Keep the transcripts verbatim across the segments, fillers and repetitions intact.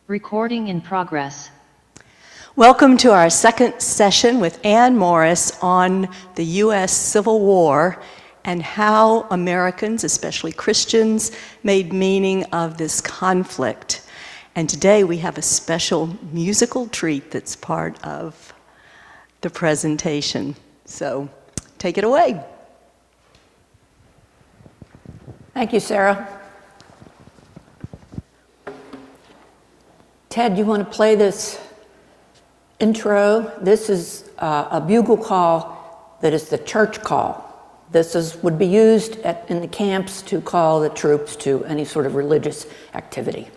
Recording in progress. Welcome to our second session with Ann Morris on the U S Civil War and how Americans, especially Christians, made meaning of this conflict. And today we have a special musical treat that's part of the presentation. So take it away. Thank you, Sarah. Ted, you want to play this intro? This is uh, a bugle call that is the church call. This is would be used at, in the camps to call the troops to any sort of religious activity.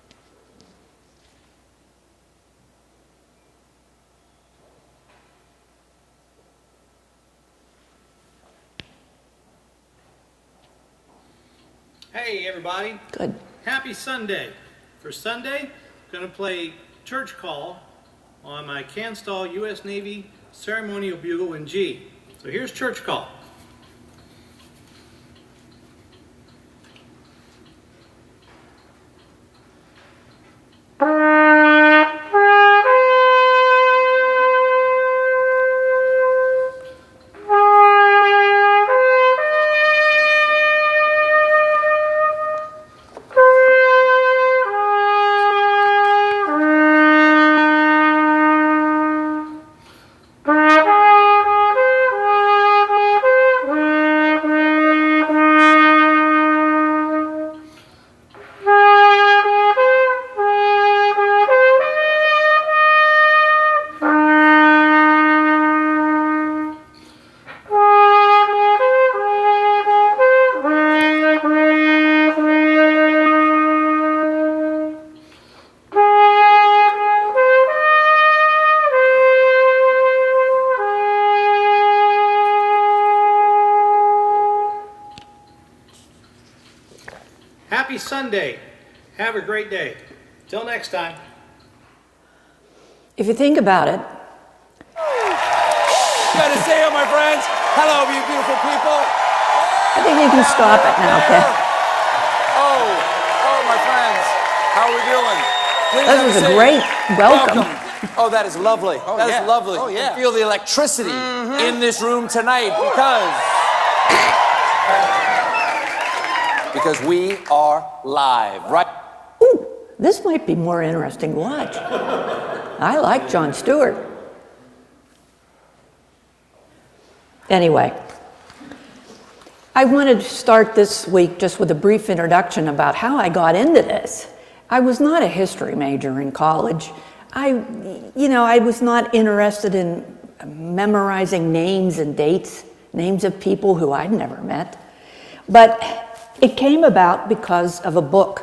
Hey everybody. Good. Happy Sunday. For Sunday, I'm going to play Church Call on my Canstall U S Navy ceremonial bugle in G. So here's Church Call. Happy Sunday. Have a great day. Till next time. If you think about it, Good to see you, my friends. Hello, you beautiful people. I think you can stop it now, Ted. Oh, oh, my friends. How are we doing? Please This have was a seat. great welcome. Oh, that is lovely. Oh, that yeah. is lovely. Oh, yeah. I feel the electricity in this room tonight because because we are live, right? Ooh, this might be more interesting to watch. I like Jon Stewart. Anyway, I wanted to start this week just with a brief introduction about how I got into this. I was not a history major in college. I, you know, I was not interested in memorizing names and dates, names of people who I'd never met. But it came about because of a book.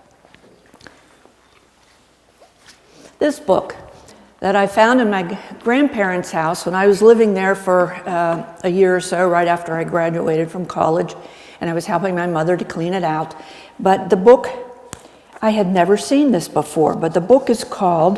This book that I found in my grandparents' house when I was living there for uh, a year or so right after I graduated from college, and I was helping my mother to clean it out. But the book, I had never seen this before, but the book is called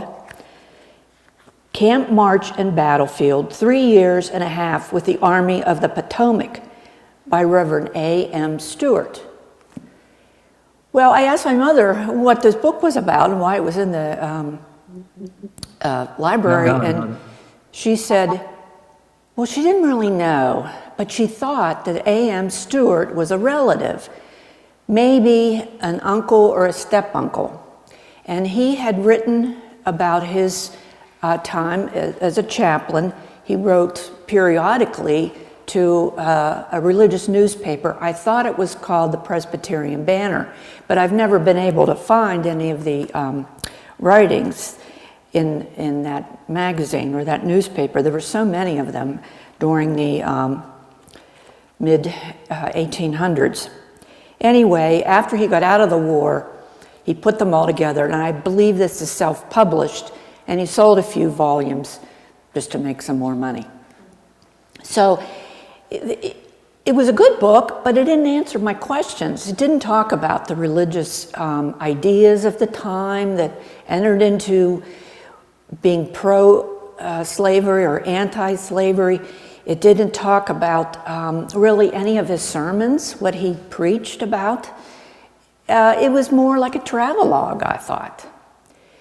Camp March and Battlefield, Three Years and a Half with the Army of the Potomac by Reverend A M Stewart. Well, I asked my mother what this book was about and why it was in the um, uh, library, No, no, and no. she said, well, she didn't really know, but she thought that A M Stewart was a relative, maybe an uncle or a step-uncle. And he had written about his uh, time as a chaplain. He wrote periodically to uh, a religious newspaper. I thought it was called the Presbyterian Banner, but I've never been able to find any of the um, writings in, in that magazine or that newspaper. There were so many of them during the um, mid eighteen hundreds. Anyway, after he got out of the war, he put them all together, and I believe this is self-published, and he sold a few volumes just to make some more money. So it, it, it was a good book, but it didn't answer my questions. It didn't talk about the religious um, ideas of the time that entered into being pro-slavery uh, or anti-slavery. It didn't talk about um, really any of his sermons, what he preached about. Uh, it was more like a travelogue, I thought.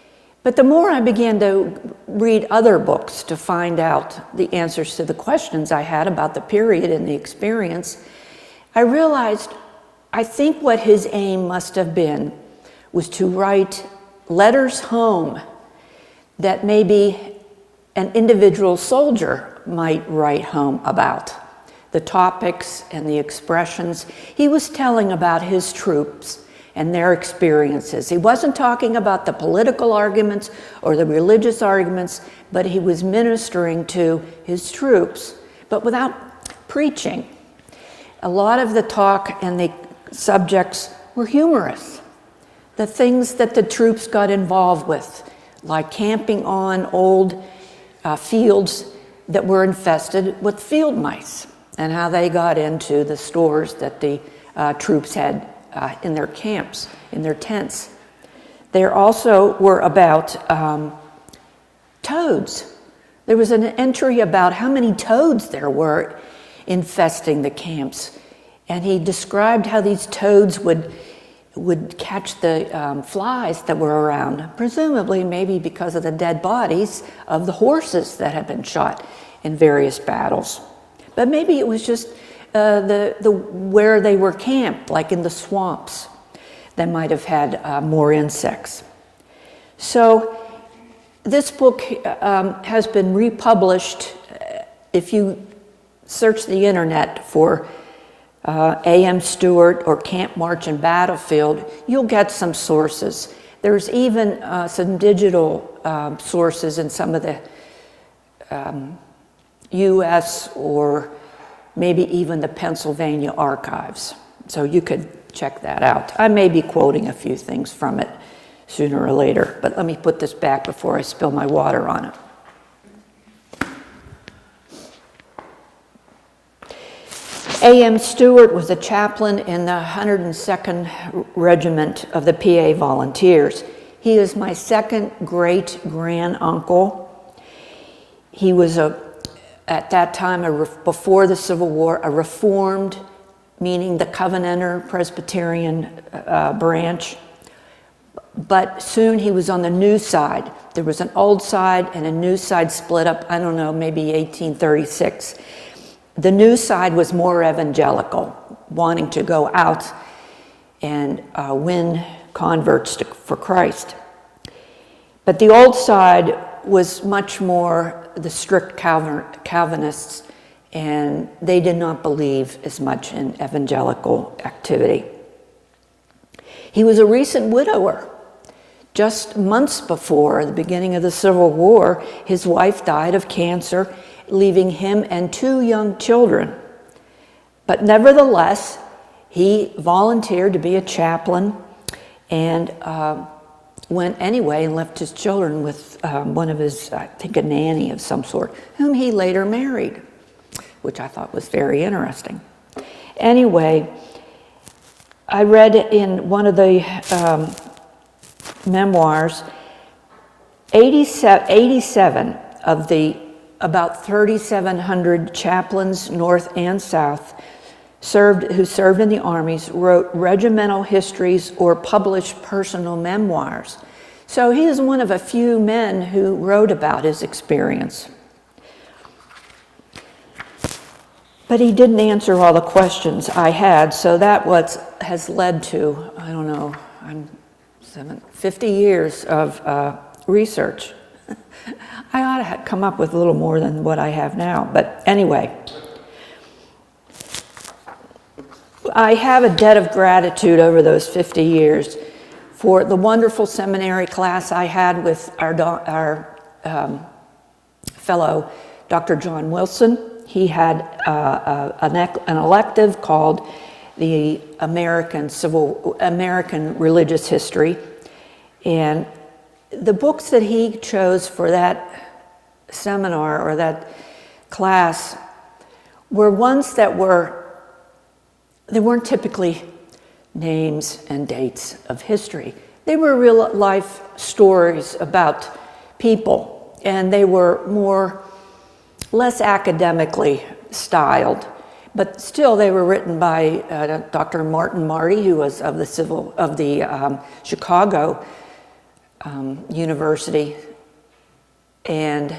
But the more I began to read other books to find out the answers to the questions I had about the period and the experience, I realized I think what his aim must have been was to write letters home that maybe an individual soldier might write home about. The topics and the expressions. He was telling about his troops and their experiences. He wasn't talking about the political arguments or the religious arguments, but he was ministering to his troops, but without preaching. A lot of the talk and the subjects were humorous. The things that the troops got involved with, like camping on old uh, fields that were infested with field mice, and how they got into the stores that the uh, troops had uh, in their camps, in their tents. There also were about um, toads. There was an entry about how many toads there were infesting the camps. And he described how these toads would, would catch the um, flies that were around, presumably maybe because of the dead bodies of the horses that had been shot in various battles. But maybe it was just uh, the, the, where they were camped, like in the swamps, that might have had uh, more insects. So this book um, has been republished. If you search the internet for uh, A M Stewart or Camp March and Battlefield, you'll get some sources. There's even uh, some digital um, sources in some of the um, U S or maybe even the Pennsylvania archives. So you could check that out. I may be quoting a few things from it sooner or later, but let me put this back before I spill my water on it. A M Stewart was a chaplain in the one hundred second Regiment of the P A Volunteers. He is my second great-grand-uncle. He was, a, at that time, a, before the Civil War, a Reformed, meaning the Covenanter Presbyterian uh, branch. But soon he was on the new side. There was an old side and a new side split up, I don't know, maybe eighteen thirty-six. The new side was more evangelical, wanting to go out and uh, win converts to, for Christ. But the old side was much more the strict Calvin, Calvinists, and they did not believe as much in evangelical activity. He was a recent widower. Just months before the beginning of the Civil War, his wife died of cancer, leaving him and two young children. But nevertheless, he volunteered to be a chaplain and uh, went anyway and left his children with um, one of his, I think a nanny of some sort, whom he later married, which I thought was very interesting. Anyway, I read in one of the um, memoirs, eighty-seven, eighty-seven of the about thirty-seven hundred chaplains, north and south, served, who served in the armies, wrote regimental histories or published personal memoirs. So he is one of a few men who wrote about his experience. But he didn't answer all the questions I had, so that what has led to, I don't know, I'm seven, fifty years of uh, research. I ought to have come up with a little more than what I have now, but anyway. I have a debt of gratitude over those fifty years for the wonderful seminary class I had with our, our um, fellow Doctor John Wilson. He had uh, a, an elective called the American Civil, American Religious History, and the books that he chose for that seminar or that class were ones that were, they weren't typically names and dates of history. They were real life stories about people, and they were more, less academically styled, but still they were written by uh, Doctor Martin Marty, who was of the civil, of the um, Chicago um, University, and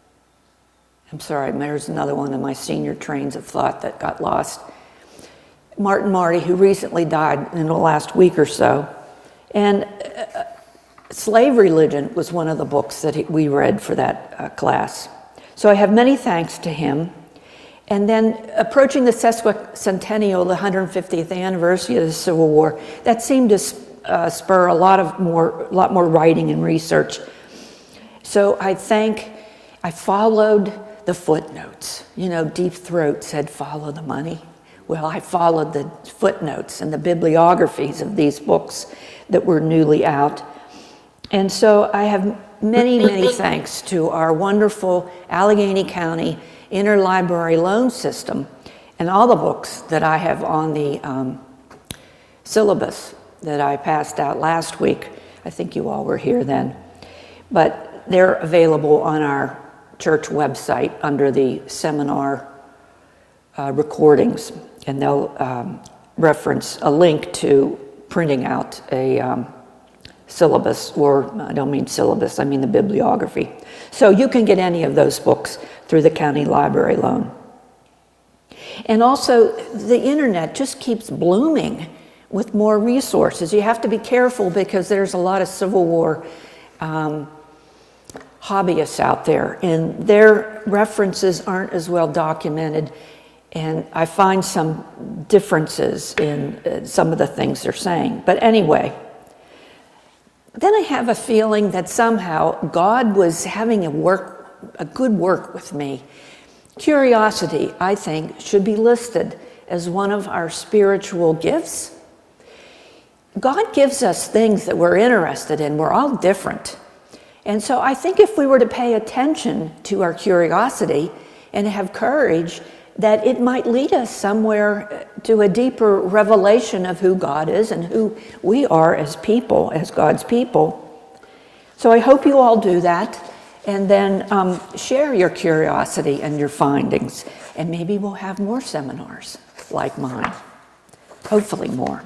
I'm sorry, there's another one of my senior trains of thought that got lost. Martin Marty, who recently died in the last week or so. And uh, Slave Religion was one of the books that he, we read for that uh, class. So I have many thanks to him. And then approaching the sesquicentennial, the one hundred fiftieth anniversary of the Civil War, that seemed to uh, spur a lot of more, a lot more writing and research. So I thank, I followed the footnotes. You know, Deep Throat said, follow the money. Well, I followed the footnotes and the bibliographies of these books that were newly out. And so I have many, many thanks to our wonderful Allegheny County Interlibrary Loan System and all the books that I have on the um, syllabus that I passed out last week. I think you all were here then. But they're available on our church website under the seminar uh, recordings, and they'll um, reference a link to printing out a um, syllabus, or I don't mean syllabus, I mean the bibliography. So you can get any of those books through the county library loan. And also, the internet just keeps blooming with more resources. You have to be careful because there's a lot of Civil War um, hobbyists out there, and their references aren't as well documented, and I find some differences in uh, some of the things they're saying. But anyway, then I have a feeling that somehow God was having a work, a good work with me. Curiosity, I think, should be listed as one of our spiritual gifts. God gives us things that we're interested in. We're all different. And so I think if we were to pay attention to our curiosity and have courage, that it might lead us somewhere to a deeper revelation of who God is and who we are as people, as God's people. So I hope you all do that, and then um, share your curiosity and your findings, and maybe we'll have more seminars like mine, hopefully more.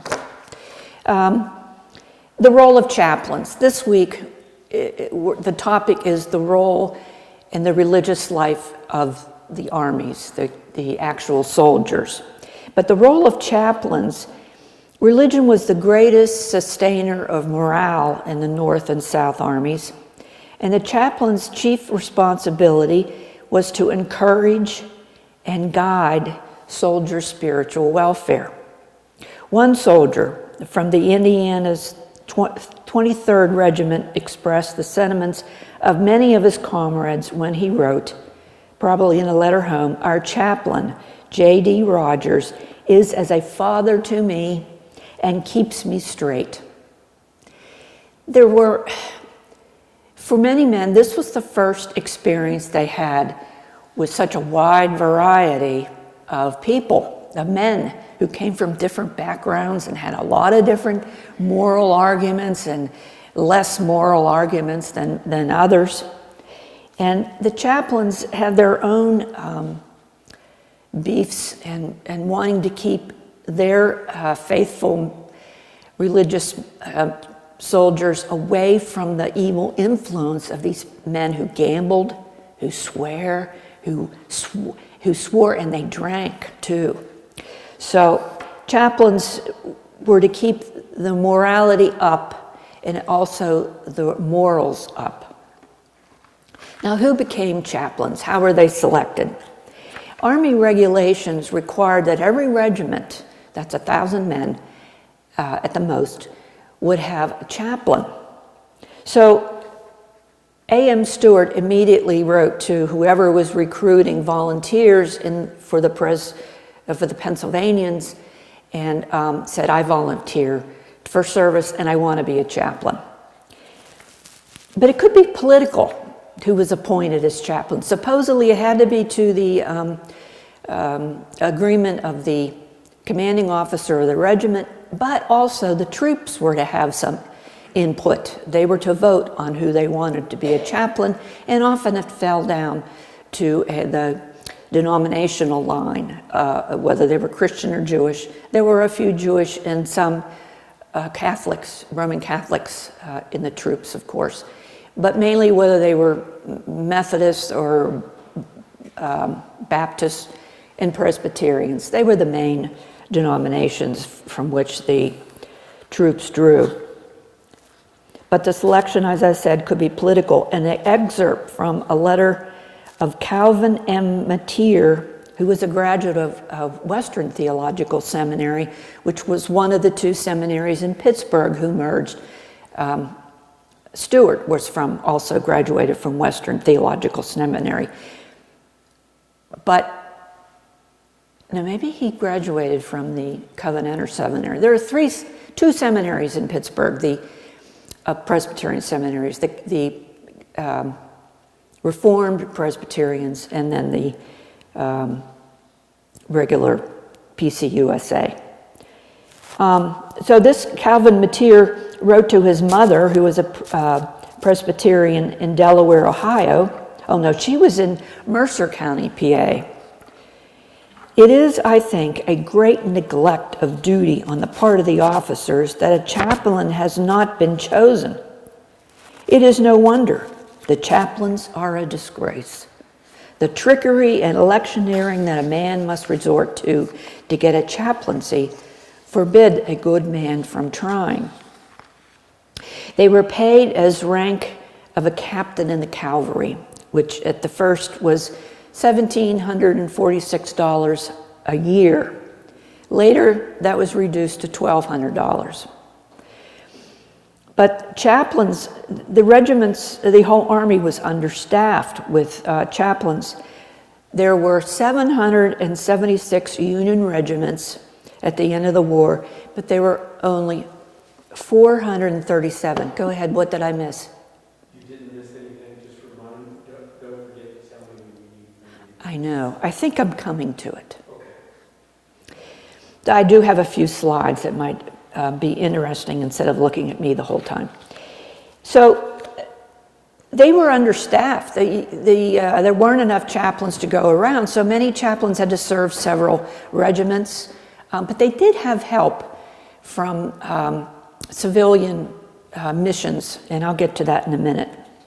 Um, the role of chaplains. This week, it, it, the topic is the role in the religious life of the armies, the, the actual soldiers. But the role of chaplains, religion was the greatest sustainer of morale in the North and South armies, and the chaplain's chief responsibility was to encourage and guide soldiers' spiritual welfare. One soldier from the Indiana's twenty-third Regiment expressed the sentiments of many of his comrades when he wrote, probably in a letter home, "Our chaplain, J D Rogers, is as a father to me and keeps me straight." There were, for many men, this was the first experience they had with such a wide variety of people, of men who came from different backgrounds and had a lot of different moral arguments and less moral arguments than, than others. And the chaplains had their own um, beefs and, and wanting to keep their uh, faithful religious uh, soldiers away from the evil influence of these men who gambled, who swear, who, sw- who swore, and they drank too. So chaplains were to keep the morality up and also the morals up. Now, who became chaplains? How were they selected? Army regulations required that every regiment, that's a thousand men uh, at the most, would have a chaplain. So A M Stewart immediately wrote to whoever was recruiting volunteers in, for, the pres, uh, for the Pennsylvanians and um, said, "I volunteer for service and I want to be a chaplain." But it could be political who was appointed as chaplain. Supposedly it had to be to the um, um, agreement of the commanding officer of the regiment, but also the troops were to have some input. They were to vote on who they wanted to be a chaplain, and often it fell down to uh, the denominational line, uh, whether they were Christian or Jewish. There were a few Jewish and some uh, Catholics, Roman Catholics uh, in the troops, of course, but mainly whether they were Methodists or um, Baptists and Presbyterians. They were the main denominations from which the troops drew. But the selection, as I said, could be political. And an excerpt from a letter of Calvin M. Mateer, who was a graduate of, of Western Theological Seminary, which was one of the two seminaries in Pittsburgh who merged. Um, Stewart was from, also graduated from Western Theological Seminary. But, now maybe he graduated from the Covenanter Seminary. There are three, two seminaries in Pittsburgh, the uh, Presbyterian seminaries, the, the um, Reformed Presbyterians, and then the um, regular P C U S A. Um, so this Calvin Mateer wrote to his mother, who was a uh, Presbyterian in Delaware, Ohio. Oh no, she was in Mercer County, P A. It is, I think, a great neglect of duty on the part of the officers that a chaplain has not been chosen. It is no wonder. The chaplains are a disgrace. The trickery and electioneering that a man must resort to to get a chaplaincy forbid a good man from trying. They were paid as rank of a captain in the cavalry, which at the first was one thousand seven hundred forty-six dollars a year. Later, that was reduced to one thousand two hundred dollars. But chaplains, the regiments, the whole army was understaffed with uh, chaplains. There were seven hundred seventy-six Union regiments at the end of the war, but there were only four hundred thirty-seven. Go ahead, what did I miss? You didn't miss anything, just remind, don't, don't forget to tell me when you need. I know, I think I'm coming to it. Okay. I do have a few slides that might uh, be interesting instead of looking at me the whole time. So they were understaffed. The, the, uh, there weren't enough chaplains to go around, so many chaplains had to serve several regiments, um, but they did have help from um, civilian uh, missions, and I'll get to that in a minute.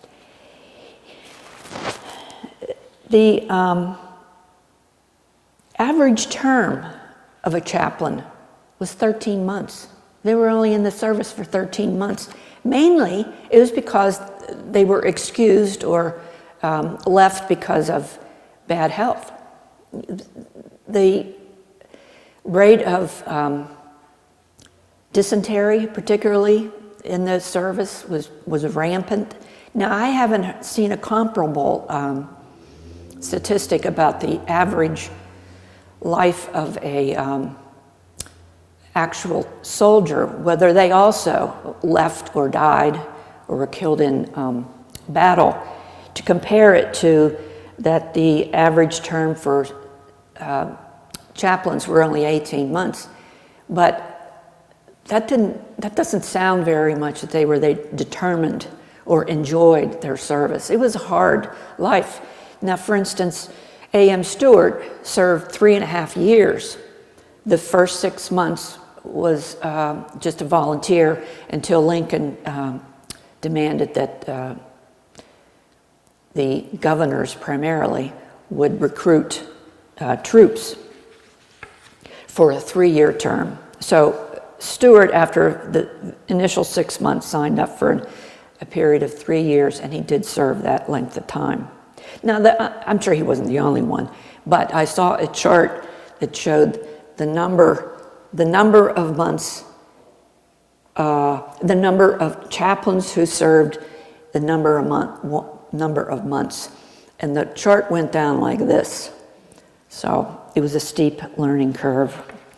The um, average term of a chaplain was thirteen months. They were only in the service for thirteen months. Mainly, it was because they were excused or um, left because of bad health. The rate of um, dysentery, particularly in the service, was, was rampant. Now, I haven't seen a comparable um, statistic about the average life of a um, actual soldier, whether they also left or died or were killed in um, battle, to compare it to that the average term for uh, chaplains were only eighteen months. But that didn't, that doesn't sound very much that they were they determined or enjoyed their service. It was a hard life. Now, for instance, A M Stewart served three and a half years. The first six months was uh, just a volunteer until Lincoln um, demanded that uh, the governors primarily would recruit uh, troops for a three-year term. So Stewart, after the initial six months, signed up for an, a period of three years, and he did serve that length of time. Now, the, I'm sure he wasn't the only one, but I saw a chart that showed the number, the number of months, uh, the number of chaplains who served, the number of month, number of months, and the chart went down like this. So it was a steep learning curve.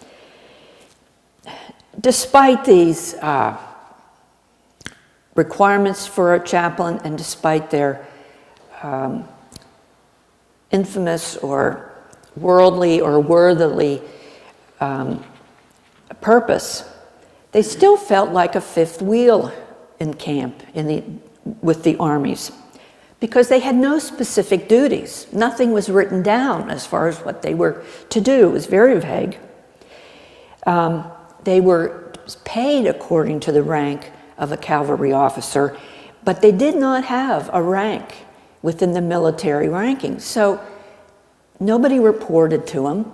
Despite these uh, requirements for a chaplain, and despite their um, infamous or worldly or worthily um, purpose, they still felt like a fifth wheel in camp in the, with the armies, because they had no specific duties. Nothing was written down as far as what they were to do. It was very vague. Um, they were paid according to the rank of a cavalry officer, but they did not have a rank within the military rankings. So nobody reported to him.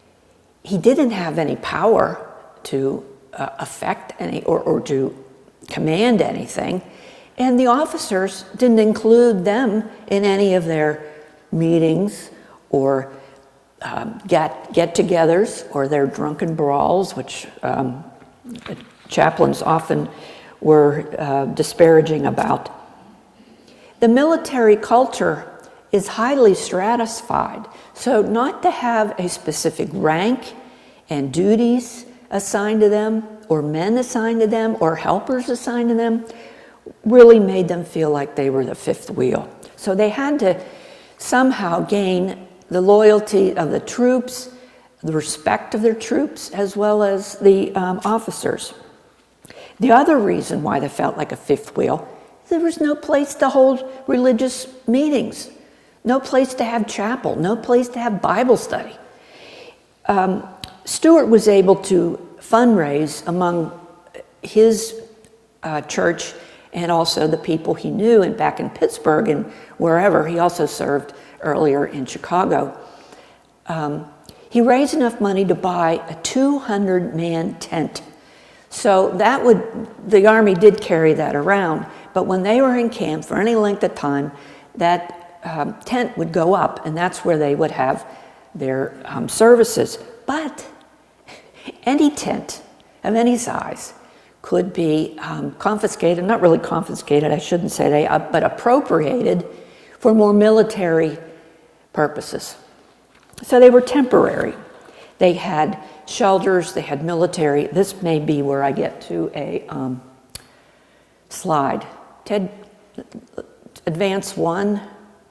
He didn't have any power to uh, affect any or, or to command anything. And the officers didn't include them in any of their meetings or um, get, get-togethers or their drunken brawls, which um, chaplains often were uh, disparaging about. The military culture is highly stratified, so not to have a specific rank and duties assigned to them, or men assigned to them, or helpers assigned to them, really made them feel like they were the fifth wheel. So they had to somehow gain the loyalty of the troops, the respect of their troops, as well as the um, officers. The other reason why they felt like a fifth wheel, there was no place to hold religious meetings, no place to have chapel, no place to have Bible study. Um, Stuart was able to fundraise among his uh, church and also the people he knew, and back in Pittsburgh and wherever. He also served earlier in Chicago. Um, he raised enough money to buy a two hundred man tent. So that would, the Army did carry that around, but when they were in camp for any length of time, that um, tent would go up, and that's where they would have their um, services. But any tent of any size could be um, confiscated, not really confiscated, I shouldn't say they, uh, but appropriated for more military purposes. So they were temporary. They had shelters, they had military. This may be where I get to a um, slide. Ted, advance one.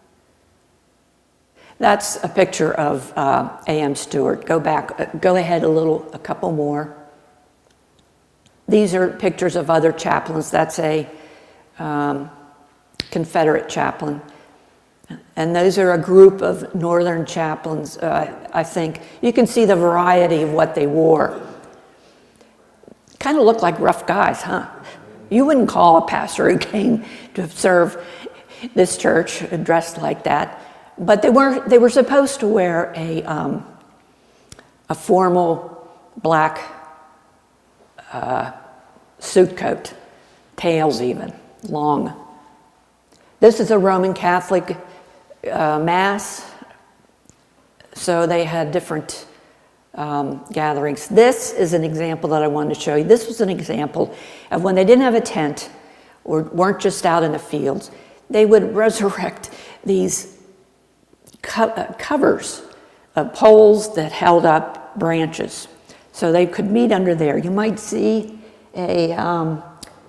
That's a picture of uh, A M Stuart. Go back, uh, go ahead a little, a couple more. These are pictures of other chaplains. That's a um, Confederate chaplain. And those are a group of Northern chaplains, uh, I think. You can see the variety of what they wore. Kind of look like rough guys, huh? You wouldn't call a pastor who came to serve this church dressed like that. But they were, they were supposed to wear a, um, a formal black uh, suit coat, tails even, long. This is a Roman Catholic uh, mass, so they had different um, gatherings. This is an example that I wanted to show you. This was an example of when they didn't have a tent or weren't just out in the fields, they would resurrect these Co- uh, covers of poles that held up branches. So they could meet under there. You might see a, um,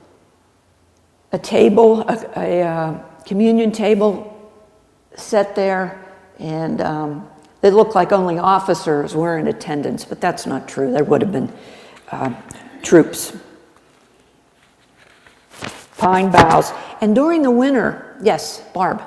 a table, a, a uh, communion table set there, and um, they looked like only officers were in attendance, but that's not true. There would have been uh, troops. Pine boughs. And during the winter, yes, Barb.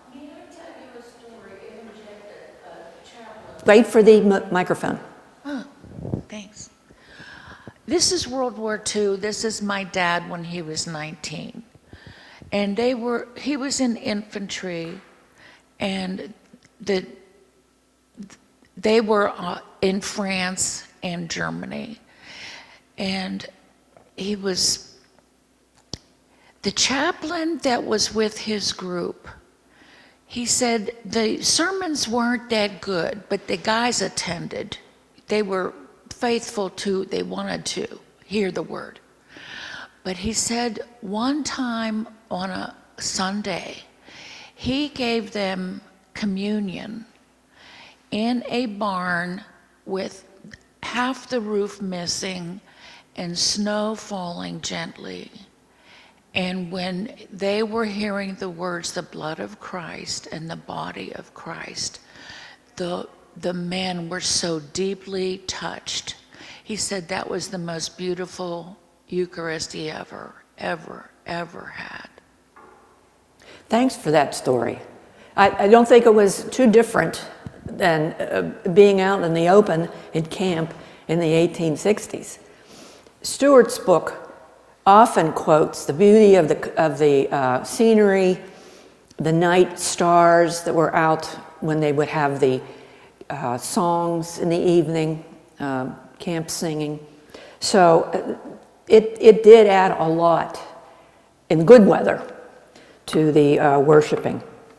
Wait for the m- microphone. Oh, thanks. This is World War Two. This is my dad when he was nineteen. And they were, he was in infantry, and the, they were uh, in France and Germany. And he was, the chaplain that was with his group, he said the sermons weren't that good, but the guys attended. They were faithful to, they wanted to hear the word. But he said one time on a Sunday, he gave them communion in a barn with half the roof missing and snow falling gently. And when they were hearing the words, the blood of Christ and the body of Christ, the, the men were so deeply touched. He said that was the most beautiful Eucharist he ever, ever, ever had. Thanks for that story. I, I don't think it was too different than uh, being out in the open in camp in the eighteen sixties. Stewart's book often quotes the beauty of the, of the uh, scenery, the night stars that were out when they would have the uh, songs in the evening, uh, camp singing. So uh, it, it did add a lot in good weather to the uh, worshiping.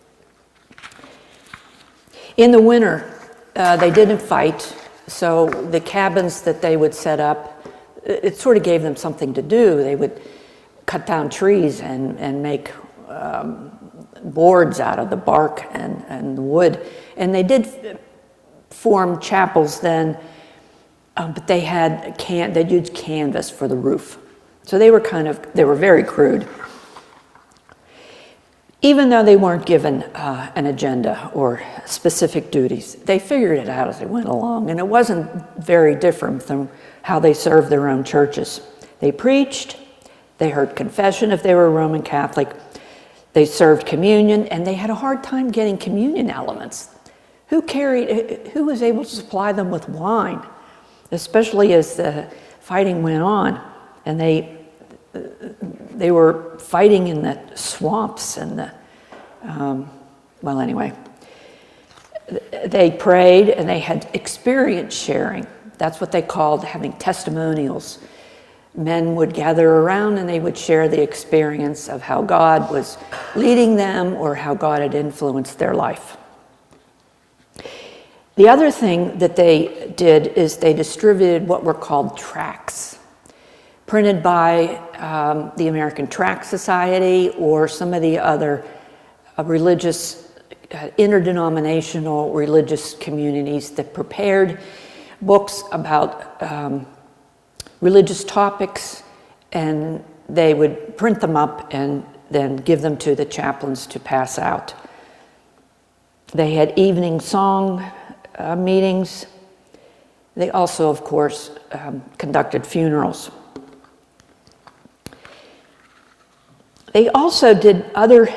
In the winter, uh, they didn't fight, so the cabins that they would set up, it, it sort of gave them something to do. They would cut down trees and, and make um, boards out of the bark and, and the wood. And they did form chapels then, um, but they had can they'd use canvas for the roof. So they were kind of, they were very crude. Even though they weren't given uh, an agenda or specific duties, they figured it out as they went along, and it wasn't very different from how they served their own churches. They preached, they heard confession if they were Roman Catholic, they served communion, and they had a hard time getting communion elements. Who carried, who was able to supply them with wine, especially as the fighting went on, and they they were fighting in the swamps and the, um, well, anyway. They prayed and they had experience sharing. That's what they called having testimonials. Men would gather around and they would share the experience of how God was leading them or how God had influenced their life. The other thing that they did is they distributed what were called tracts, printed by um, the American Tract Society or some of the other uh, religious, uh, interdenominational religious communities that prepared books about um, religious topics, and they would print them up and then give them to the chaplains to pass out. They had evening song uh, meetings. They also, of course, um, conducted funerals. They also did other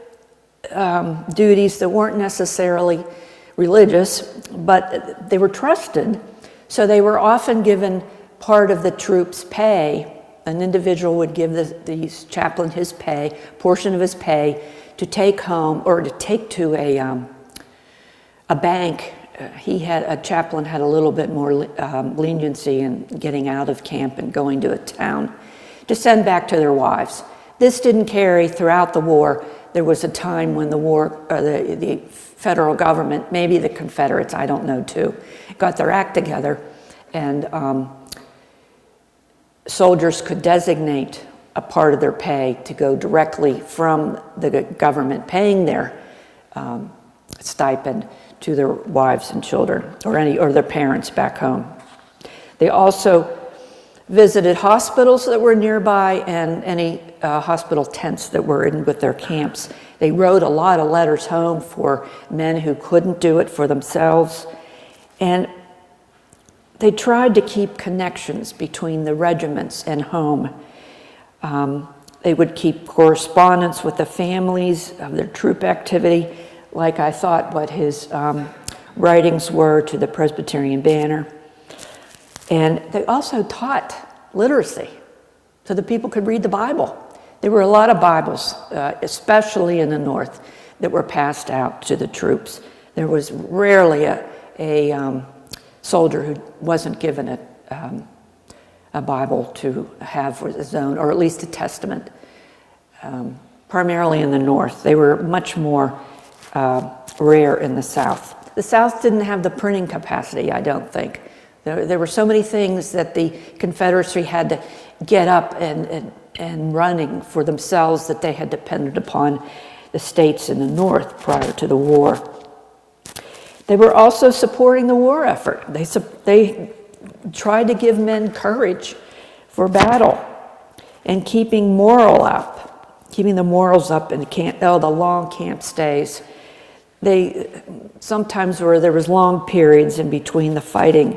um, duties that weren't necessarily religious, but they were trusted, so they were often given part of the troops' pay. An individual would give the, the chaplain his pay, portion of his pay, to take home or to take to a, um, a bank. Uh, he had, a chaplain had a little bit more um, leniency in getting out of camp and going to a town to send back to their wives. This didn't carry throughout the war. There was a time when the war, uh, the, the federal government, maybe the Confederates, I don't know too, got their act together, and um, soldiers could designate a part of their pay to go directly from the government paying their um, stipend to their wives and children, or any, or their parents back home. They also visited hospitals that were nearby and any uh, hospital tents that were in with their camps. They wrote a lot of letters home for men who couldn't do it for themselves. And they tried to keep connections between the regiments and home. Um, they would keep correspondence with the families of their troop activity, like I thought what his um, writings were to the Presbyterian Banner. And they also taught literacy so that people could read the Bible. There were a lot of Bibles, uh, especially in the North, that were passed out to the troops. There was rarely a, a um, soldier who wasn't given a, um, a Bible to have for his own, or at least a Testament. Um, primarily in the North. They were much more uh, rare in the South. The South didn't have the printing capacity, I don't think. There, there were so many things that the Confederacy had to get up and, and, and running for themselves that they had depended upon the states in the North prior to the war. They were also supporting the war effort. They, they tried to give men courage for battle and keeping moral up, keeping the morals up in camp, oh, the long camp stays. They sometimes were, there was long periods in between the fighting,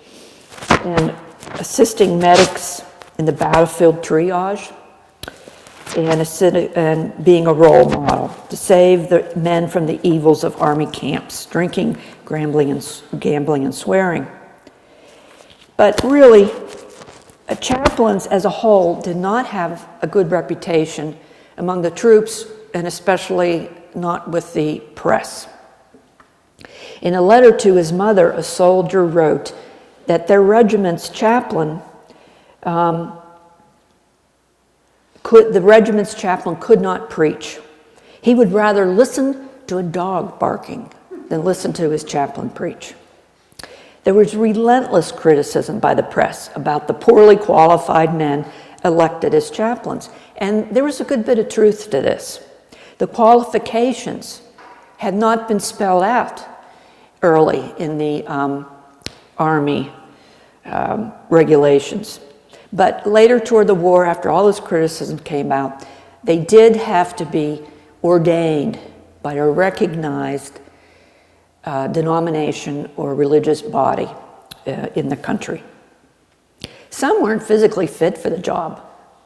and assisting medics in the battlefield triage, and, a, and being a role model to save the men from the evils of army camps, drinking, gambling, and, gambling and swearing. But really, uh, chaplains as a whole did not have a good reputation among the troops, and especially not with the press. In a letter to his mother, a soldier wrote that their regiment's chaplain, um, could, the regiment's chaplain could not preach. He would rather listen to a dog barking than listen to his chaplain preach. There was relentless criticism by the press about the poorly qualified men elected as chaplains, and there was a good bit of truth to this. The qualifications had not been spelled out early in the um, Army um, regulations. But later toward the war, after all this criticism came out, they did have to be ordained by a recognized uh, denomination or religious body uh, in the country. Some weren't physically fit for the job.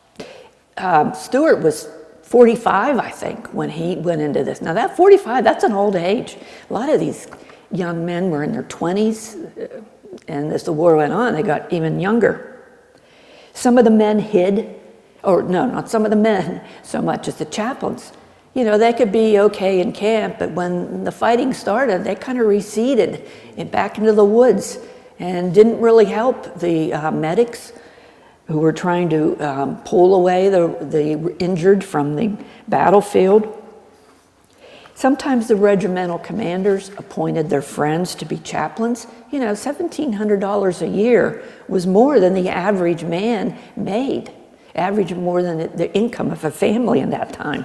Um, Stuart was forty-five, I think, when he went into this. Now that forty-five, that's an old age. A lot of these young men were in their twenties, and as the war went on, they got even younger. Some of the men hid, or no, not some of the men so much as the chaplains. You know, they could be okay in camp, but when the fighting started, they kind of receded and back into the woods and didn't really help the uh, medics who were trying to um, pull away the, the injured from the battlefield. Sometimes the regimental commanders appointed their friends to be chaplains. You know, seventeen hundred dollars a year was more than the average man made, average more than the, the income of a family in that time.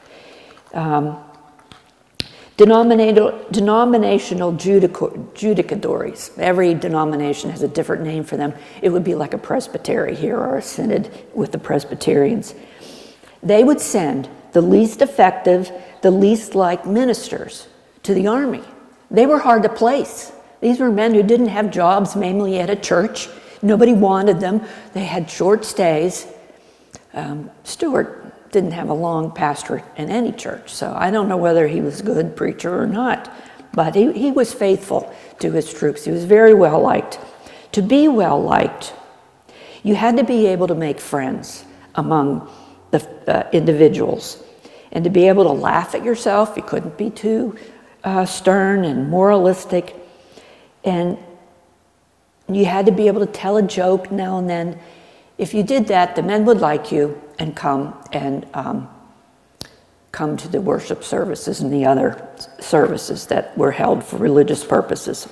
Um, denominational, denominational judic- judicatories. Every denomination has a different name for them. It would be like a presbytery here or a synod with the Presbyterians. They would send the least effective, the least liked ministers to the army. They were hard to place. These were men who didn't have jobs, mainly at a church. Nobody wanted them. They had short stays. Um, Stuart didn't have a long pastorate in any church, so I don't know whether he was a good preacher or not, but he, he was faithful to his troops. He was very well liked. To be well liked, you had to be able to make friends among the uh, individuals, and to be able to laugh at yourself. You couldn't be too uh, stern and moralistic, and you had to be able to tell a joke now and then. If you did that, the men would like you and come and um, come to the worship services and the other services that were held for religious purposes.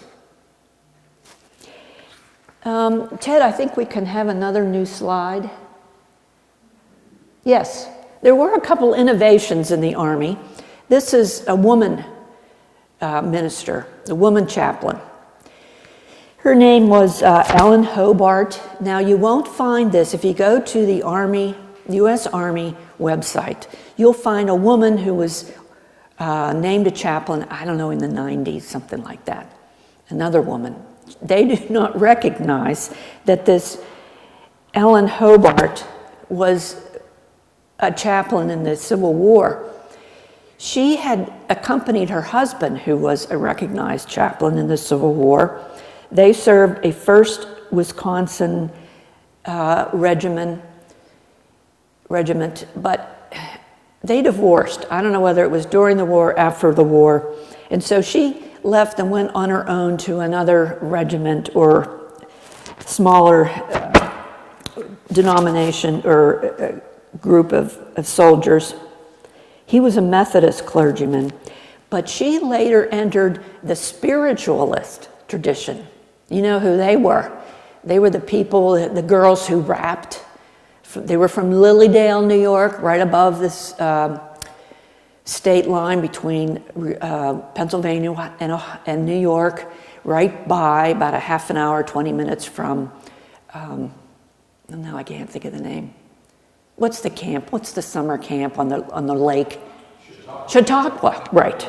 Um, Ted, I think we can have another new slide. Yes, there were a couple innovations in the Army. This is a woman uh, minister, a woman chaplain. Her name was uh, Ellen Hobart. Now, you won't find this. If you go to the Army, U S Army website, you'll find a woman who was uh, named a chaplain, I don't know, in the nineties, something like that. Another woman. They do not recognize that this Ellen Hobart was a chaplain in the Civil War. She had accompanied her husband, who was a recognized chaplain in the Civil War. They served a first Wisconsin uh, regiment, regiment, but they divorced. I don't know whether it was during the war or after the war. And so she left and went on her own to another regiment or smaller uh, denomination or uh, group of, of soldiers. He was a Methodist clergyman, but she later entered the spiritualist tradition. You know who they were? They were the people, the girls who rapped. They were from Lilydale, New York, right above this um, state line between uh, Pennsylvania and, uh, and New York, right by, about a half an hour, twenty minutes from, um, no, I can't think of the name. What's the camp? What's the summer camp on the on the lake? Chautauqua, Chautauqua, right.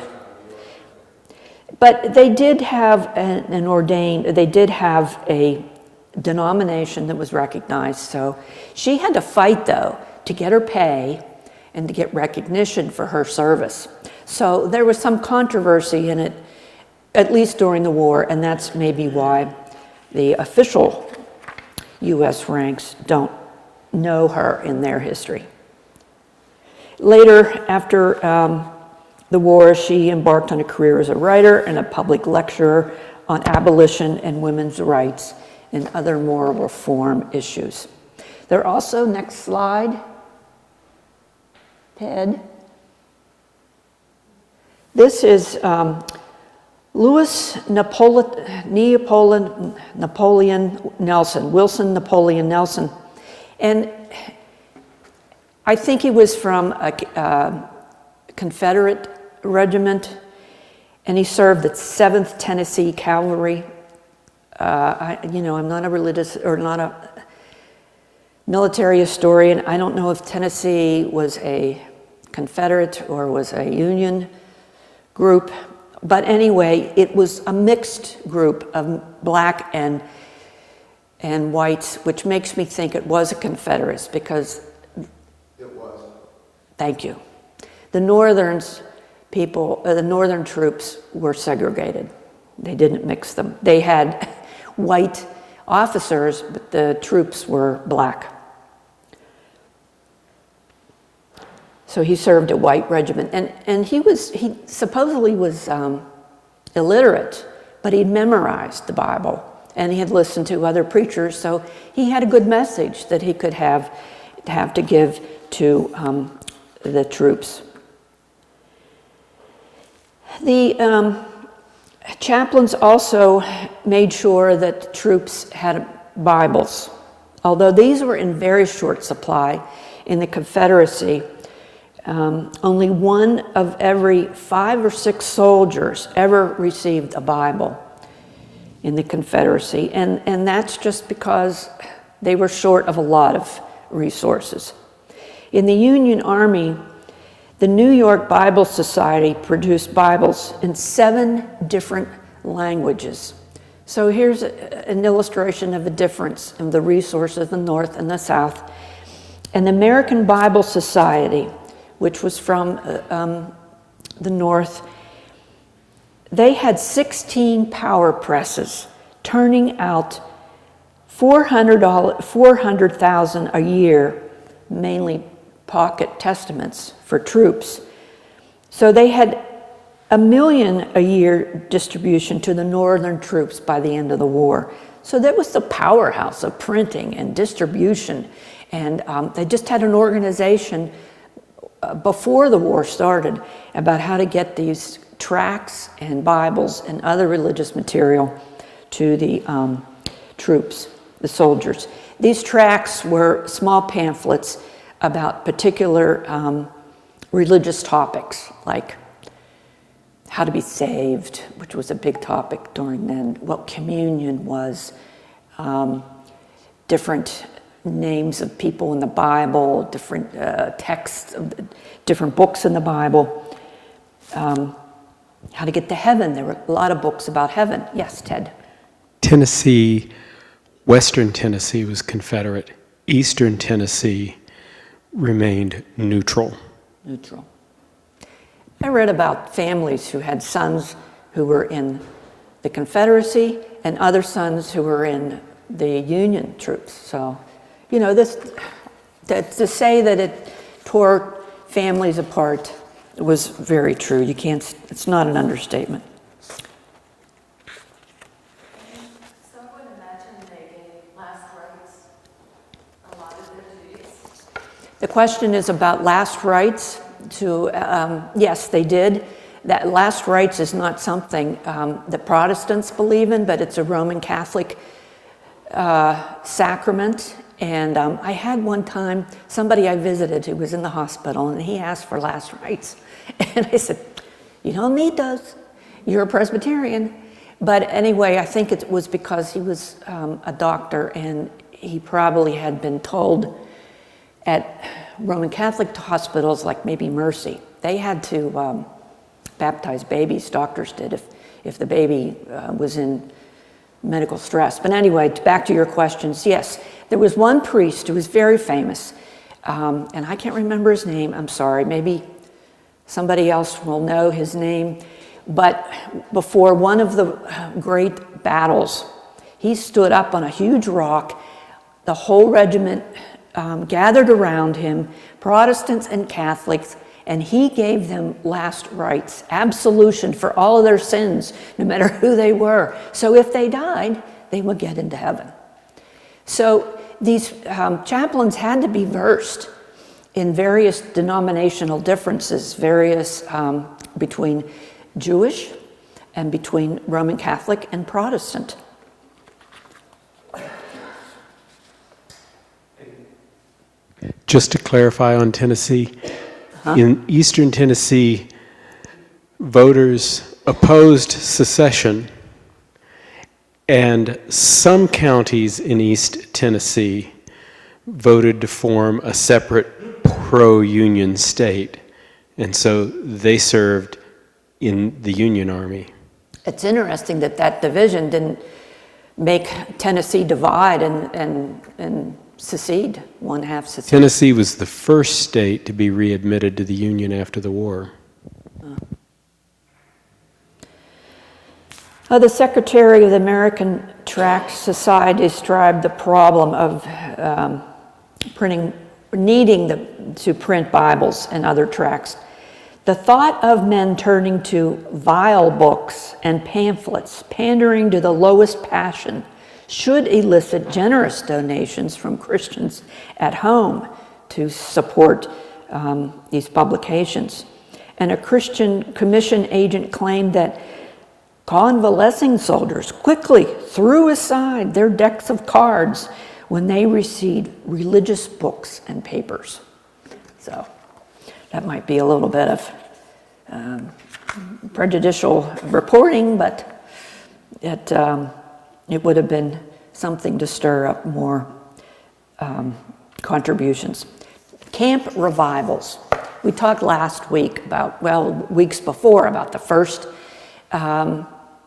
But they did have an, an ordained, they did have a denomination that was recognized. So she had to fight, though, to get her pay and to get recognition for her service. So there was some controversy in it, at least during the war, and that's maybe why the official U S ranks don't know her in their history. Later, after um, the war, she embarked on a career as a writer and a public lecturer on abolition and women's rights and other moral reform issues. There are also, next slide, Ted. This is um, Louis Napole- Neapolitan, Napoleon Nelson, Wilson Napoleon Nelson. And I think he was from a uh, Confederate regiment, and he served the seventh Tennessee Cavalry. Uh, I, you know, I'm not a religious or not a military historian. I don't know if Tennessee was a Confederate or was a Union group, but anyway, it was a mixed group of black and and whites, which makes me think it was a Confederates because it was. Thank you. The Northerns people, uh, the Northern troops were segregated. They didn't mix them. They had white officers, but the troops were black. So he served a white regiment, and, and he was, he supposedly was um, illiterate, but he'd memorized the Bible, and he had listened to other preachers, so he had a good message that he could have, have to give to um, the troops. The um, chaplains also made sure that troops had Bibles, although these were in very short supply in the Confederacy. Um, only one of every five or six soldiers ever received a Bible in the Confederacy, and, and that's just because they were short of a lot of resources. In the Union Army, the New York Bible Society produced Bibles in seven different languages. So here's a, an illustration of the difference in the resources of the North and the South. And the American Bible Society, which was from uh, um, the North, they had sixteen power presses turning out four hundred thousand a year, mainly pocket testaments for troops. So they had a million a year distribution to the Northern troops by the end of the war. So that was the powerhouse of printing and distribution. And um, they just had an organization uh, before the war started about how to get these tracts and Bibles and other religious material to the um, troops, the soldiers. These tracts were small pamphlets about particular um, religious topics, like how to be saved, which was a big topic during then, what communion was, um, different names of people in the Bible, different uh, texts, of different books in the Bible, um, how to get to heaven. There were a lot of books about heaven. Yes, Ted? Tennessee, Western Tennessee was Confederate. Eastern Tennessee remained neutral. Neutral. I read about families who had sons who were in the Confederacy and other sons who were in the Union troops. So, you know, this to, to say that it tore families apart was very true. You can't, it's not an understatement. So I would imagine they gave last rites a lot of their duties. The question is about last rites. To um, yes, they did. That last rites is not something um, that Protestants believe in, but it's a Roman Catholic uh, sacrament. And um, I had one time somebody I visited who was in the hospital, and he asked for last rites, and I said, "You don't need those. You're a Presbyterian." But anyway, I think it was because he was um, a doctor, and he probably had been told at Roman Catholic hospitals, like maybe Mercy, they had to um, baptize babies, doctors did, if, if the baby uh, was in medical stress. But anyway, back to your questions, yes, there was one priest who was very famous, um, and I can't remember his name, I'm sorry, maybe somebody else will know his name, but before one of the great battles, he stood up on a huge rock the whole regiment um, gathered around him, Protestants and Catholics, and he gave them last rites, absolution for all of their sins, no matter who they were. So if they died, they would get into heaven. So these um, chaplains had to be versed in various denominational differences, various um, between Jewish and between Roman Catholic and Protestant. Just to clarify on Tennessee, huh? In Eastern Tennessee, voters opposed secession, and some counties in East Tennessee voted to form a separate pro-Union state, and so they served in the Union Army. It's interesting that that division didn't make Tennessee divide and, and, and secede, one half secede. Tennessee was the first state to be readmitted to the Union after the war. Oh. Uh, the Secretary of the American Tract Society described the problem of um, printing, needing the, to print Bibles and other tracts. The thought of men turning to vile books and pamphlets, pandering to the lowest passion, should elicit generous donations from Christians at home to support um, these publications. And a Christian commission agent claimed that convalescing soldiers quickly threw aside their decks of cards when they received religious books and papers. So that might be a little bit of um, prejudicial reporting, but it, um, it would have been something to stir up more um, contributions. Camp revivals. We talked last week about, well, weeks before, about the first um,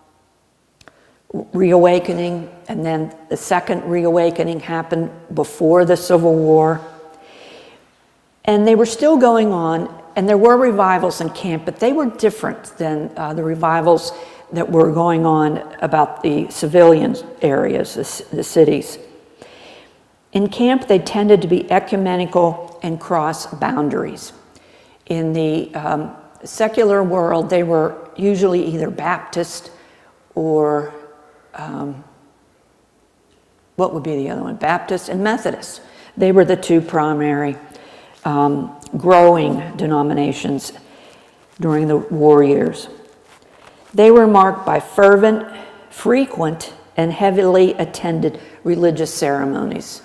reawakening, and then the second reawakening happened before the Civil War. And they were still going on, and there were revivals in camp, but they were different than uh, the revivals that were going on about the civilian areas, the, the cities. In camp, they tended to be ecumenical and cross boundaries. In the um, secular world, they were usually either Baptist or um, what would be the other one? Baptist and Methodist. They were the two primary um, growing denominations during the war years. They were marked by fervent, frequent, and heavily attended religious ceremonies.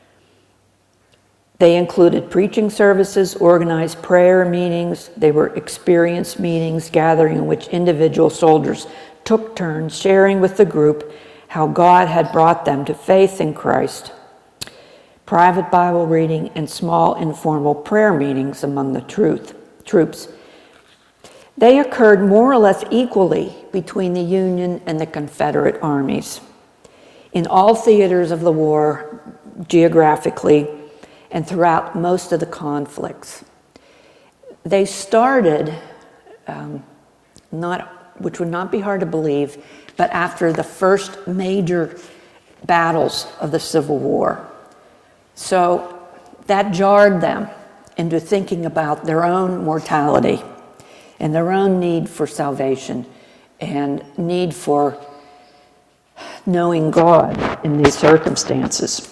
They included preaching services, organized prayer meetings. They were experience meetings, gathering in which individual soldiers took turns sharing with the group how God had brought them to faith in Christ. Private Bible reading and small informal prayer meetings among the truth, troops. They occurred more or less equally between the Union and the Confederate armies in all theaters of the war, geographically, and throughout most of the conflicts. They started, um, not, which would not be hard to believe, but after the first major battles of the Civil War. So that jarred them into thinking about their own mortality and their own need for salvation and need for knowing God in these circumstances.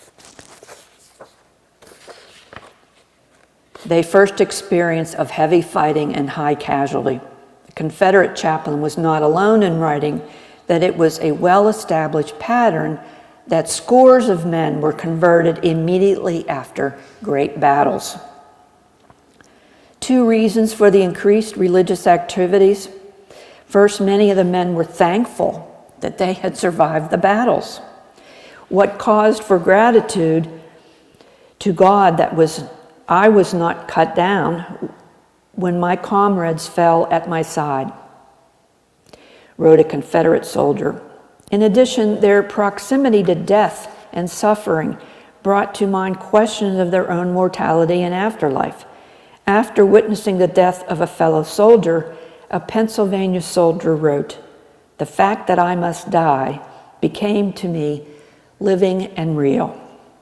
They first experienced of heavy fighting and high casualty. The Confederate chaplain was not alone in writing that it was a well-established pattern that scores of men were converted immediately after great battles. Two reasons for the increased religious activities. First, many of the men were thankful that they had survived the battles. What caused for gratitude to God that was I was not cut down when my comrades fell at my side, wrote a Confederate soldier. In addition, their proximity to death and suffering brought to mind questions of their own mortality and afterlife. After witnessing the death of a fellow soldier, a Pennsylvania soldier wrote, "The fact that I must die became to me living and real."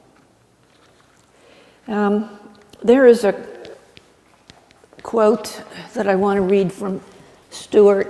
Um, there is a quote that I want to read from Stuart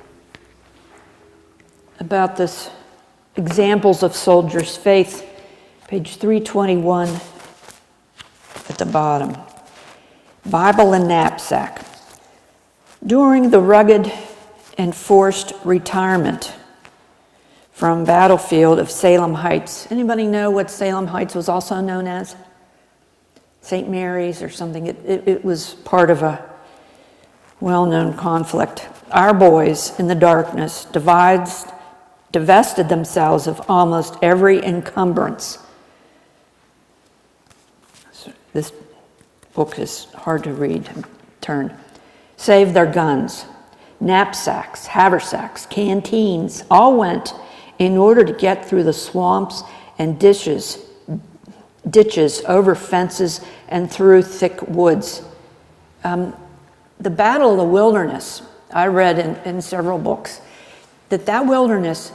about this examples of soldiers' faith, page three twenty-one at the bottom. Bible and knapsack. During the rugged and forced retirement from battlefield of Salem Heights. Anybody know what Salem Heights was also known as? Saint Mary's or something. It, it, it was part of a well-known conflict. Our boys in the darkness divides, divested themselves of almost every encumbrance. This book is hard to read and turn. Save their guns, knapsacks, haversacks, canteens, all went in order to get through the swamps and ditches, ditches over fences and through thick woods. Um, the Battle of the Wilderness, I read in, in several books, that that wilderness,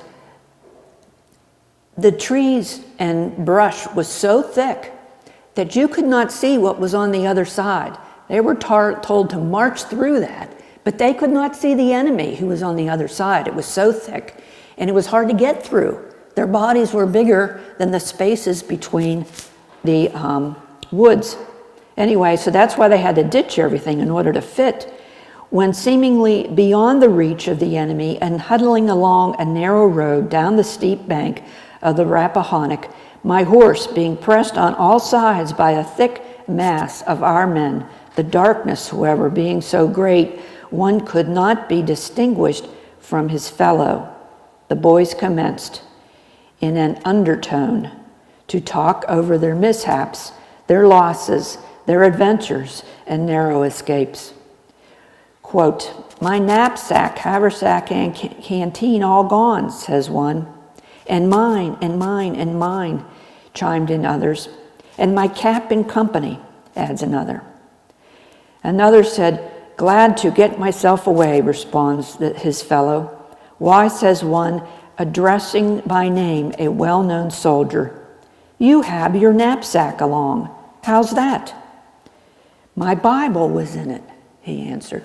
the trees and brush was so thick that you could not see what was on the other side. They were tar- told to march through that, but they could not see the enemy who was on the other side. It was so thick, and it was hard to get through. Their bodies were bigger than the spaces between the um, woods. Anyway, so that's why they had to ditch everything in order to fit. When seemingly beyond the reach of the enemy and huddling along a narrow road down the steep bank of the Rappahannock, my horse being pressed on all sides by a thick mass of our men, the darkness, however, being so great, one could not be distinguished from his fellow. The boys commenced, in an undertone, to talk over their mishaps, their losses, their adventures, and narrow escapes. Quote, my knapsack, haversack, and ca- canteen all gone, says one. And mine, and mine, and mine, chimed in others. And my cap and company, adds another. Another said, glad to get myself away, responds the, his fellow. Why, says one, addressing by name a well-known soldier, you have your knapsack along. How's that? My Bible was in it, he answered.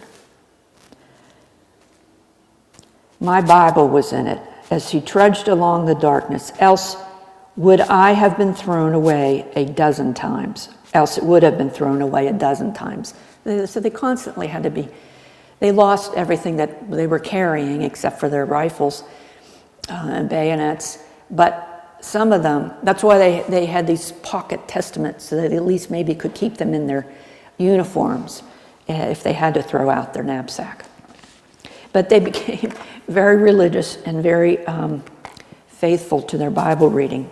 My Bible was in it as he trudged along the darkness, else would I have been thrown away a dozen times. Else it would have been thrown away a dozen times. So they constantly had to be, they lost everything that they were carrying except for their rifles uh, and bayonets. But some of them, that's why they, they had these pocket testaments so that they at least maybe could keep them in their uniforms uh, if they had to throw out their knapsack. But they became very religious and very um, faithful to their Bible reading.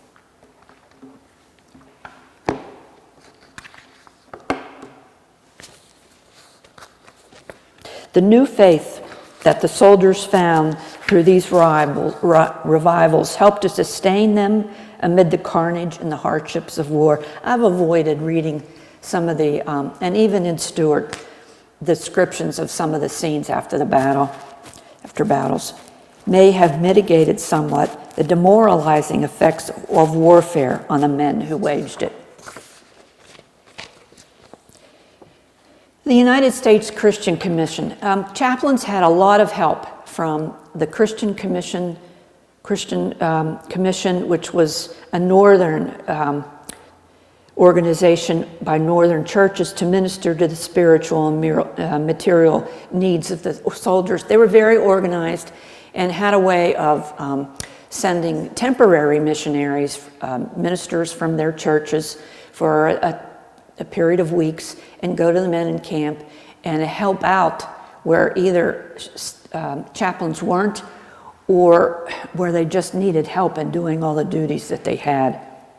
The new faith that the soldiers found through these revivals helped to sustain them amid the carnage and the hardships of war. I've avoided reading some of the, um, and even in Stuart, descriptions of some of the scenes after the battle, after battles, may have mitigated somewhat the demoralizing effects of warfare on the men who waged it. The United States Christian Commission. Um, chaplains had a lot of help from the Christian Commission, Christian um, Commission, which was a northern um, organization by northern churches to minister to the spiritual and uh, material needs of the soldiers. They were very organized and had a way of um, sending temporary missionaries, um, ministers from their churches for a, a period of weeks and go to the men in camp and help out where either um, chaplains weren't or where they just needed help in doing all the duties that they had.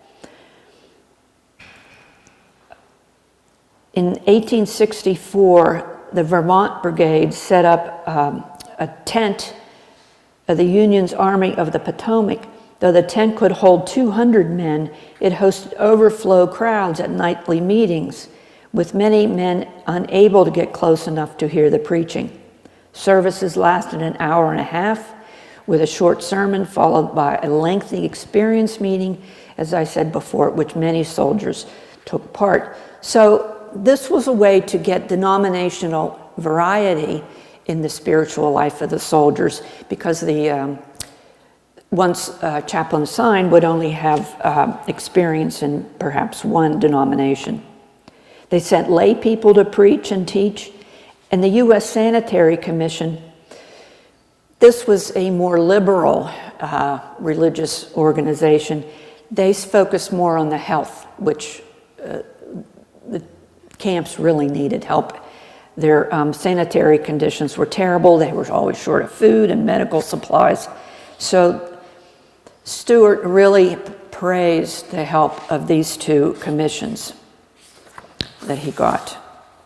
In eighteen sixty-four, the Vermont Brigade set up um, a tent of the Union's Army of the Potomac. Though the tent could hold two hundred men, it hosted overflow crowds at nightly meetings, with many men unable to get close enough to hear the preaching. Services lasted an hour and a half, with a short sermon followed by a lengthy experience meeting, as I said before, at which many soldiers took part. So this was a way to get denominational variety in the spiritual life of the soldiers, because the um, once uh, chaplain assigned would only have uh, experience in perhaps one denomination. They sent lay people to preach and teach, and the U S Sanitary Commission, this was a more liberal uh, religious organization. They focused more on the health, which uh, the camps really needed help. Their um, sanitary conditions were terrible. They were always short of food and medical supplies. So Stuart really praised the help of these two commissions that he got.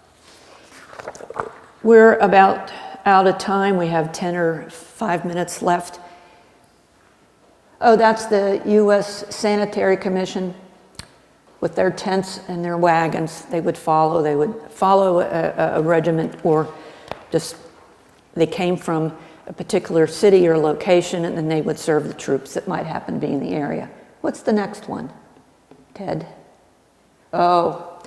We're about out of time. We have ten or five minutes left. Oh, that's the U S Sanitary Commission with their tents and their wagons. They would follow, they would follow a, a regiment, or just, they came from a particular city or location, and then they would serve the troops that might happen to be in the area. What's the next one, Ted? Oh,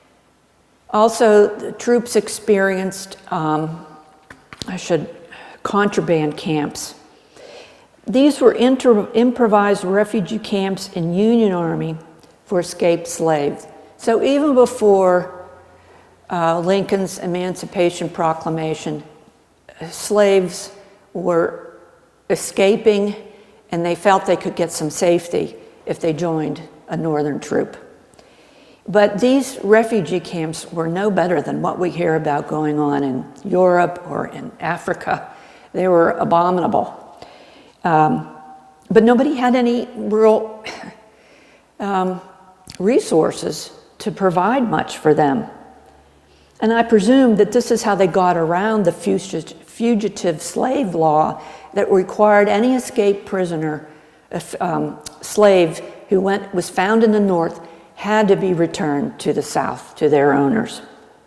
also the troops experienced, um, I should, contraband camps. These were inter- improvised refugee camps in Union Army for escaped slaves. So even before uh, Lincoln's Emancipation Proclamation, slaves were escaping, and they felt they could get some safety if they joined a northern troop. But these refugee camps were no better than what we hear about going on in Europe or in Africa. They were abominable. Um, but nobody had any real um, resources to provide much for them. And I presume that this is how they got around the fugitive, fugitive slave law that required any escaped prisoner, um, slave who went, was found in the North, had to be returned to the South, to their owners.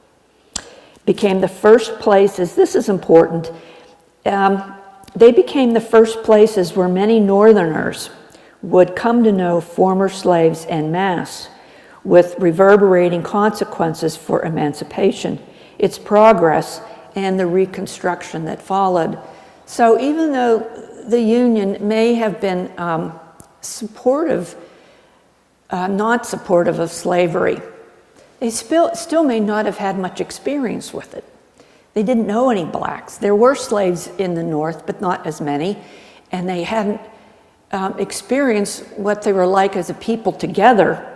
Became the first places, this is important, um, they became the first places where many Northerners would come to know former slaves en masse, with reverberating consequences for emancipation, its progress, and the Reconstruction that followed. So even though the Union may have been um, supportive, uh, not supportive of slavery, they still, still may not have had much experience with it. They didn't know any blacks. There were slaves in the North, but not as many, and they hadn't um, experienced what they were like as a people together.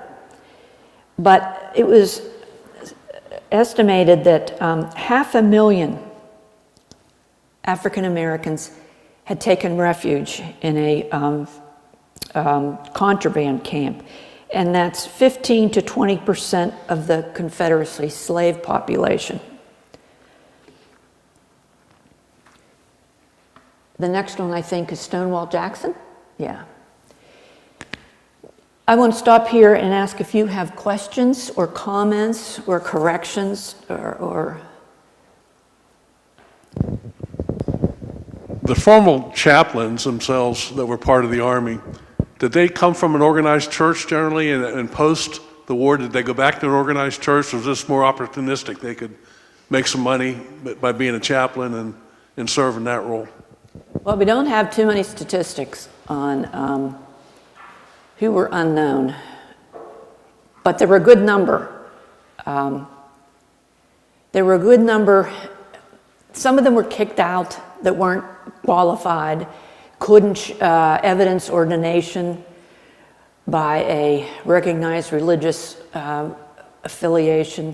But it was estimated that um, half a million African Americans had taken refuge in a um, um, contraband camp, and that's fifteen to twenty percent of the Confederacy slave population. The next one, I think, is Stonewall Jackson. Yeah. I want to stop here and ask if you have questions or comments or corrections or, or... The formal chaplains themselves that were part of the Army, did they come from an organized church generally, and, and post the war, did they go back to an organized church, or was this more opportunistic? They could make some money by being a chaplain and, and serve in that role? Well, we don't have too many statistics on um, who were unknown, but there were a good number. Um, there were a good number. Some of them were kicked out that weren't qualified, couldn't uh, evidence ordination by a recognized religious uh, affiliation.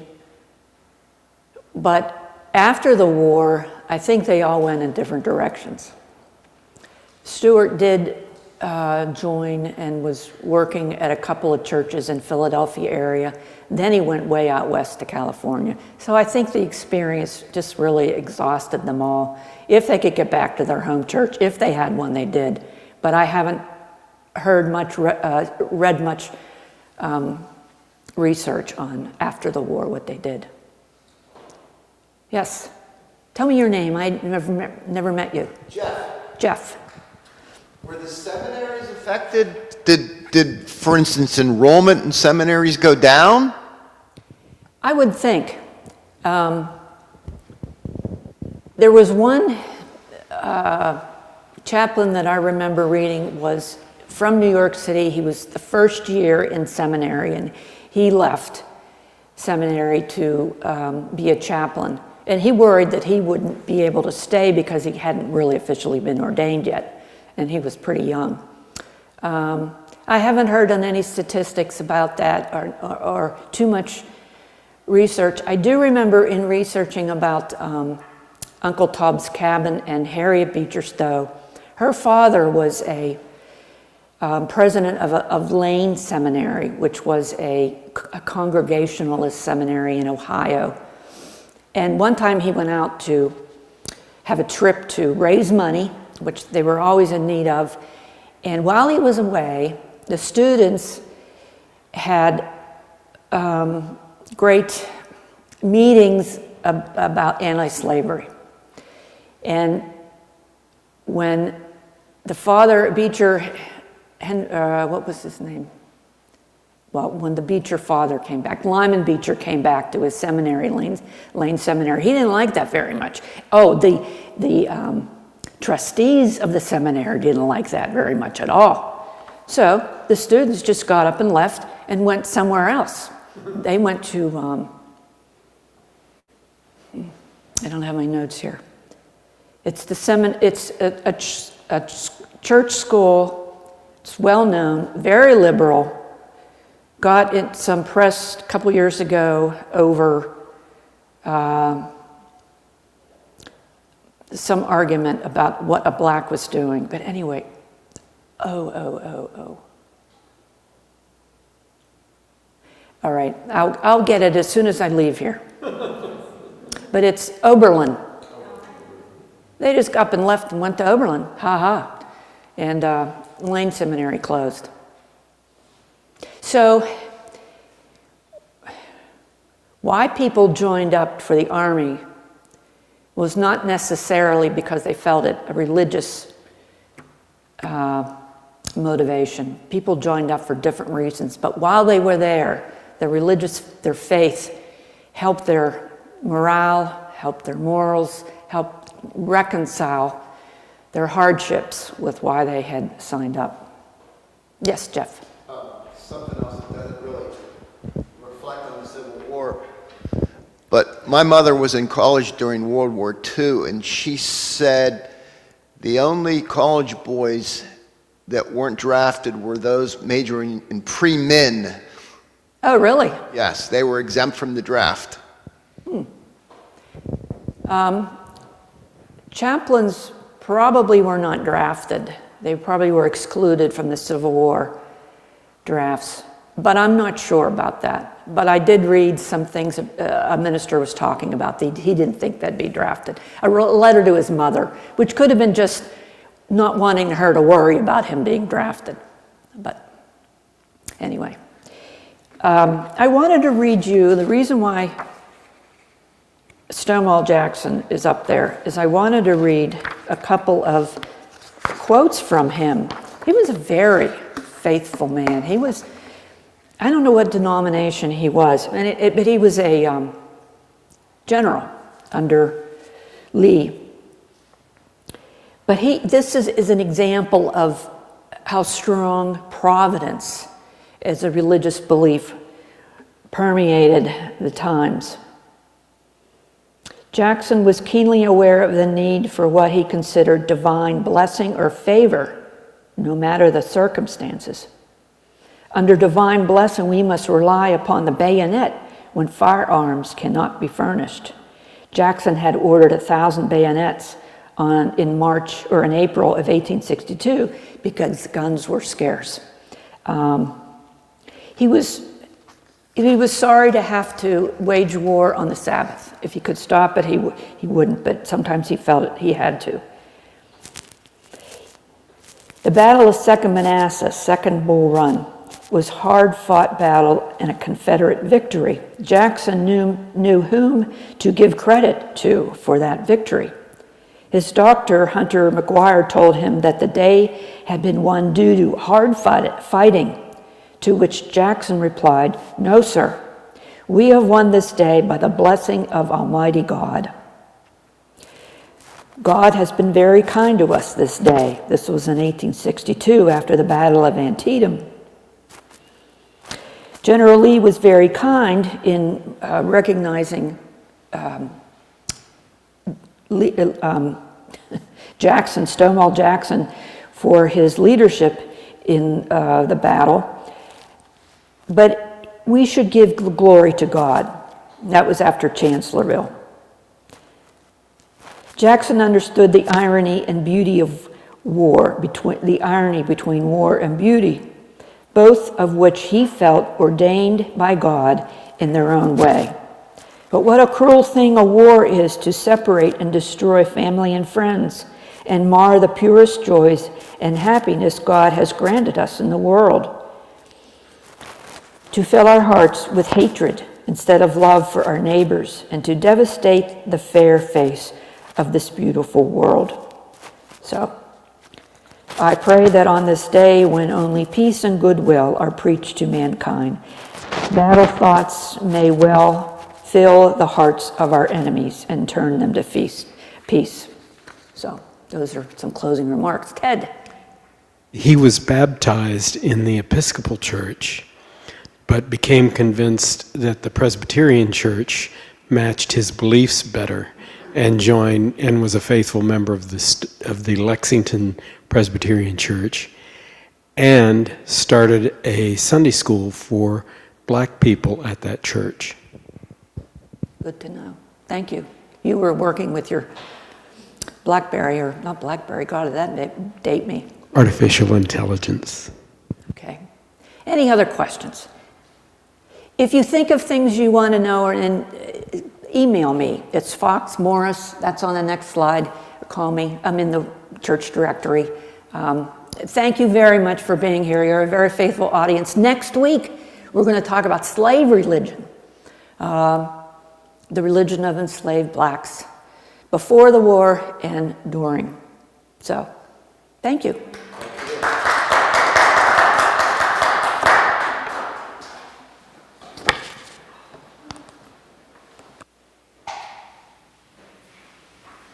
But after the war, I think they all went in different directions. Stuart did uh, join and was working at a couple of churches in Philadelphia area. Then he went way out west to California. So I think the experience just really exhausted them all. If they could get back to their home church, if they had one, they did. But I haven't heard much, uh, read much um, research on after the war what they did. Yes. Tell me your name. I never never met you. Jeff. Jeff. Were the seminaries affected? Did, did, for instance, enrollment in seminaries go down? I would think. Um, there was one uh, chaplain that I remember reading was from New York City. He was the first year in seminary, and he left seminary to um, be a chaplain. And he worried that he wouldn't be able to stay because he hadn't really officially been ordained yet, and he was pretty young. Um, I haven't heard on any statistics about that or, or, or too much research. I do remember in researching about um, Uncle Tob's Cabin and Harriet Beecher Stowe, her father was a um, president of, a, of Lane Seminary, which was a, a Congregationalist seminary in Ohio. And one time he went out to have a trip to raise money, which they were always in need of. And while he was away, the students had um, great meetings ab- about anti-slavery. And when the father, Beecher, Hen- uh, what was his name? Well, when the Beecher father came back, Lyman Beecher came back to his seminary, Lane, Lane Seminary. He didn't like that very much. Oh, the, the um, trustees of the seminary didn't like that very much at all. So the students just got up and left and went somewhere else. They went to, um, I don't have my notes here. It's the semin- It's a, a, ch- a ch- church school. It's well known, very liberal. Got in some press a couple years ago over uh, some argument about what a black was doing. But anyway, oh, oh, oh, oh. All right, I'll, I'll get it as soon as I leave here. But it's Oberlin. They just got up and left and went to Oberlin, ha ha. And uh, Lane Seminary closed. So, why people joined up for the Army was not necessarily because they felt it a religious uh, motivation. People joined up for different reasons, but while they were there, their religious, their faith helped their morale, helped their morals, helped reconcile their hardships with why they had signed up. Yes, Jeff. Something else that doesn't really reflect on the Civil War. But my mother was in college during World War Two, and she said the only college boys that weren't drafted were those majoring in pre-min. Oh, really? Yes, they were exempt from the draft. Hmm. Um, chaplains probably were not drafted. They probably were excluded from the Civil War drafts, but I'm not sure about that. But I did read some things a, a minister was talking about. He, he didn't think they'd be drafted. A letter to his mother, which could have been just not wanting her to worry about him being drafted. But anyway, um, I wanted to read you, the reason why Stonewall Jackson is up there is I wanted to read a couple of quotes from him. He was a very faithful man. He was, I don't know what denomination he was, and it, it, but he was a um, general under Lee. But he, this is, is an example of how strong providence as a religious belief permeated the times. Jackson was keenly aware of the need for what he considered divine blessing or favor, no matter the circumstances. Under divine blessing, we must rely upon the bayonet when firearms cannot be furnished. Jackson had ordered a thousand bayonets on, in March or in April of eighteen sixty-two because guns were scarce. Um, he was he was sorry to have to wage war on the Sabbath. If he could stop it, he w- he wouldn't, but sometimes he felt it, he had to. The Battle of Second Manassas, Second Bull Run, was hard-fought battle and a Confederate victory. Jackson knew, knew whom to give credit to for that victory. His doctor, Hunter McGuire, told him that the day had been won due to hard fight, fighting, to which Jackson replied, "No, sir. We have won this day by the blessing of Almighty God. God has been very kind to us this day. This was in eighteen sixty-two after the Battle of Antietam. General Lee was very kind in uh, recognizing um, Lee, um, Jackson, Stonewall Jackson, for his leadership in uh, the battle. But we should give glory to God. That was after Chancellorsville. Jackson understood the irony and beauty of war, between the irony between war and beauty, both of which he felt ordained by God in their own way. But what a cruel thing a war is to separate and destroy family and friends and mar the purest joys and happiness God has granted us in the world. To fill our hearts with hatred instead of love for our neighbors, and to devastate the fair face of this beautiful world. So, I pray that on this day when only peace and goodwill are preached to mankind, battle thoughts may well fill the hearts of our enemies and turn them to peace. So, those are some closing remarks. Ted. He was baptized in the Episcopal Church, but became convinced that the Presbyterian Church matched his beliefs better, and joined and was a faithful member of the of the Lexington Presbyterian Church, and started a Sunday school for black people at that church. Good to know. Thank you. You were working with your BlackBerry, or not BlackBerry, God, did that date me? Artificial intelligence. Okay. Any other questions? If you think of things you want to know, and email me. It's Fox Morris. That's on the next slide. Call me. I'm in the church directory. Um, thank you very much for being here. You're a very faithful audience. Next week, we're going to talk about slave religion, uh, the religion of enslaved blacks, before the war and during. So, thank you.